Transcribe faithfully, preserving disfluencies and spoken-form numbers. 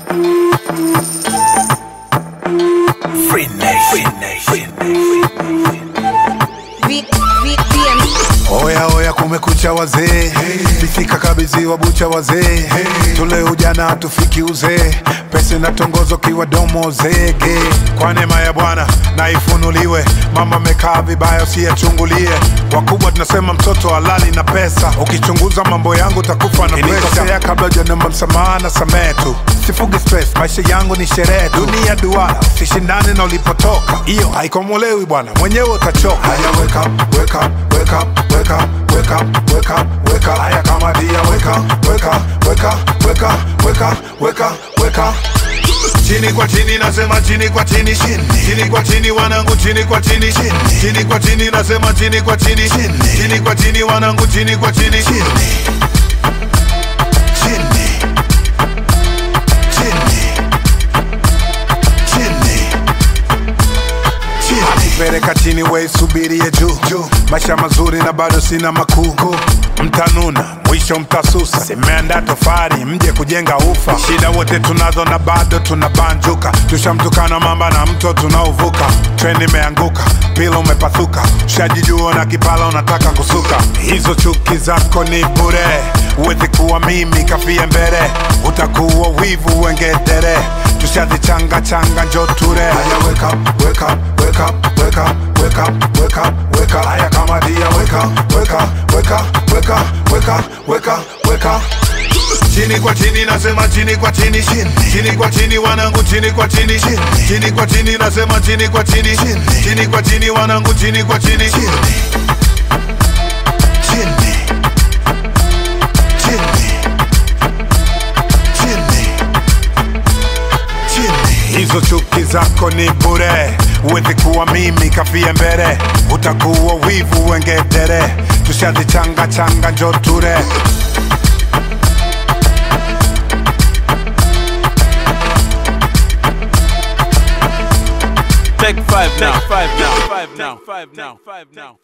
Free Nation, Nation, Nation. Oya oya kumekucha wazee, fifika kabiziwa bucha wazee, tule ujana tufiki uzee, pesa na tongozo kiwa domo zege. Kwa neema ya Bwana na ifunuliwe, mama mekaa vibaya usiyachungulie. Wakubwa tunasema mtoto halali na pesa, ukichunguza mambo yangu takufa na presha. Kabla hujaomba msamaha na samehe tu, sifugi stress, maisha yangu ni sherehe. Dunia duara, usishindane na ulipotoka, iyo haikomolewi bwana, mwenyewe utachoka. Haya wake up, wake up, wake up, wake up, wake up, wake up, wake up. Haya kama dia wake up, wake up, wake up, wake up, wake up, wake up, wake up. Chini kwa chini nasema chini kwa chini, chini kwa chini wanangu, chini kwa chini, chini kwa chini nasema chini kwa chini, chini kwa chini wanangu, chini kwa chini, chini pereka chini we subirie juu juu. Maisha mazuri na bado sina makuu, mtanuna mwisho mtasusa. Semeanda tofari mje kujenga ufa, shida wote tunazo na bado tunabanjuka. Tushamtukana mamba na mto tunauvuka, treni imeanguka, pila umepathuka, shajijua na kipala unataka kusuka. Hizo chuki zako ni bure, uwezi kuwa mimi kafie mbele, utakuwa wivu wengedere. Tushazichanga changa njo ture. Haya wake up, wake up, wake up, wake up, wake up, wake up, wake up. Haya kama dia wake up, wake up, wake up, wake up, wake up, wake up, wake up. Chini kwa chini nasema chini kwa chini, chini kwa chini wanangu, chini kwa chini, chini kwa chini nasema chini kwa chini, chini kwa chini wanangu, chini kwa chini, chini hizo chuki zako ni bure, uwezi kuwa mimi kafie mbele, utakuwa wivu wengedere. Tushazichanga changa njo ture. Take five now, five now, five now, five now, five now.